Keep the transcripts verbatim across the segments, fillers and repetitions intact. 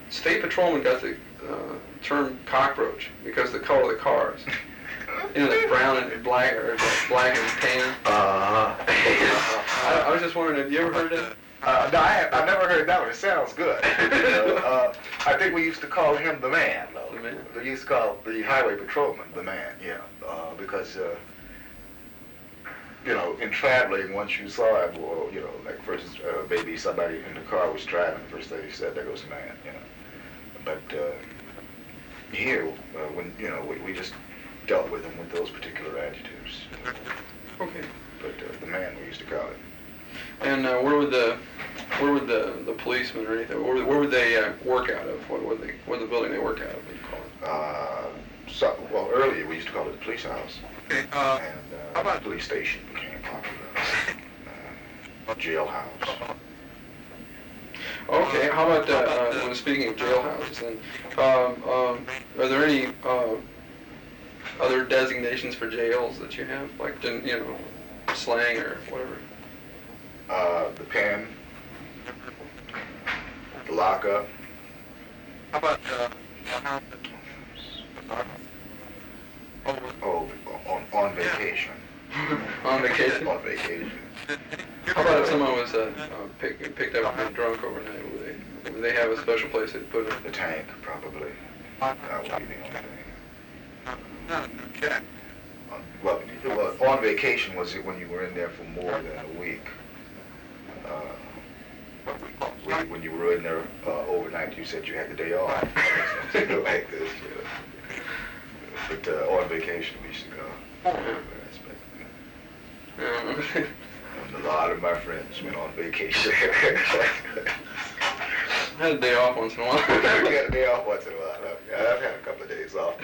state patrolmen got the uh, term cockroach because of the color of the cars. You know, the brown and black, or the black and tan. Uh, I, I was just wondering, have you ever heard that? uh, no, I have, I've never heard that one. It sounds good. uh, uh, I think we used to call him the man, though. The man? We used to call the highway patrolman the man, yeah, uh, because, uh, you know, in traveling, once you saw him, or, you know, like first, uh, maybe somebody in the car was driving, the first thing he said, there goes the man, you know. But uh, here, uh, when, you know, we, we just dealt with him with those particular adjectives. Okay. But uh, the man, we used to call it. And uh, where would the where would the the policemen or anything? Where, where would they uh, work out of? What would they? What the building they work out of? What do you call it? Uh, so, well, earlier we used to call it the police house. Okay, uh, and uh, how about the police station became popular. Uh, jailhouse. Okay. How about uh, uh, when speaking of jailhouses? Then, um, um, are there any uh, other designations for jails that you have, like you know, slang or whatever? Uh, the pen, the lockup. how about, uh, oh, Oh, on, on vacation. On vacation. On vacation. How about if someone was uh, uh, pick, picked up and drunk overnight? Would they would they have a special place they'd put them? The tank, probably. That would be the only thing. no, okay. On, well, well, on vacation was it when you were in there for more than a week. Uh, when, when you were in there uh, overnight, you said you had the day off. Something like this. You know. But uh, on vacation, we used to go. Um, And a lot of my friends went on vacation. I had a day off once in a while. We had a day off once in a while. I've, I've had a couple of days off.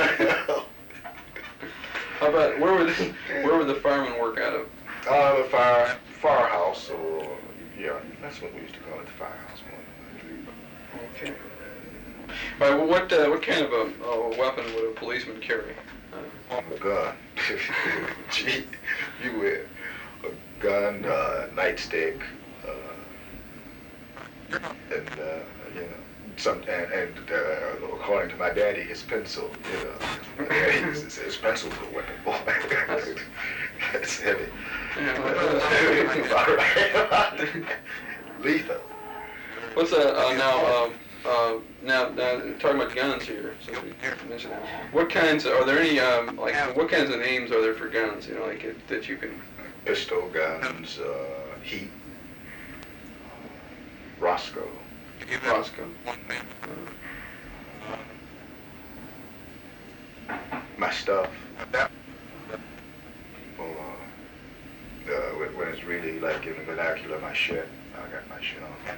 How about where would the, where would the firemen work out of? Uh, the fire firehouse, or yeah, that's what we used to call it, the firehouse. Okay. All right. Well, what uh, what kind of a, a weapon would a policeman carry? Uh, On the gun. Gee, you would. A gun, uh, nightstick, uh, and uh, you know, some and, and uh, according to my daddy, his pencil. You know, my daddy used to say his pencil's a weapon, boy. It's heavy. yeah, Lethal. What's that uh, now? Um, uh, now, now talking about guns here. So you mentioned that. What kinds are there? Any um, like what kinds of names are there for guns? You know, like it, that you can. Pistol guns, uh, heat, Roscoe. Roscoe. My stuff. Well, uh, uh, when, when it's really like in the vernacular, my shit. I got my shit on.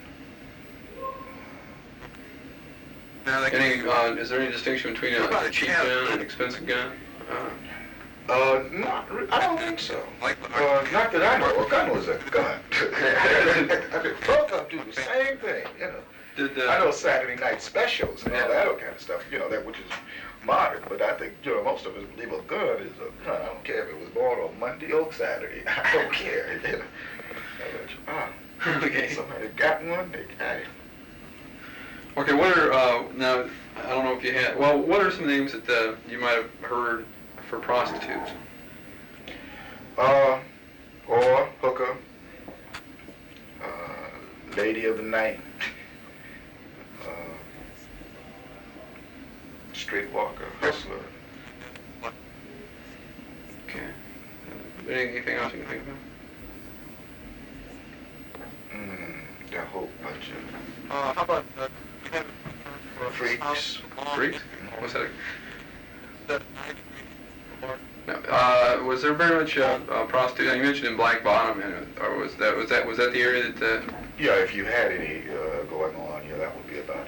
Any, uh, is there any distinction between a, a cheap gun and an expensive gun? Uh, Uh, not, re- I don't think so. Uh, not that I know. A gun was a gun. I mean, both of them do the same thing, you know. did uh, I know Saturday night specials and all that kind of stuff, you know, that which is modern, but I think, you know, most of us believe a gun is a gun. I don't care if it was born on Monday or Saturday. I don't care, you know. Ah, Okay. somebody got one, they got it. Okay, what are, uh, now, I don't know if you had, well, what are some names that uh, you might have heard for prostitutes? Uh, or hooker, uh, lady of the night, uh, streetwalker, hustler. Okay. Uh, anything else you can think of? Mm, that whole bunch of Uh, how about, uh, you have freaks. Freaks? What's that? that No, uh, was there very much uh, uh, prostitute? You mentioned in Black Bottom, and, or was that was that was that the area that? Uh, Yeah, if you had any uh, going on, yeah, that would be about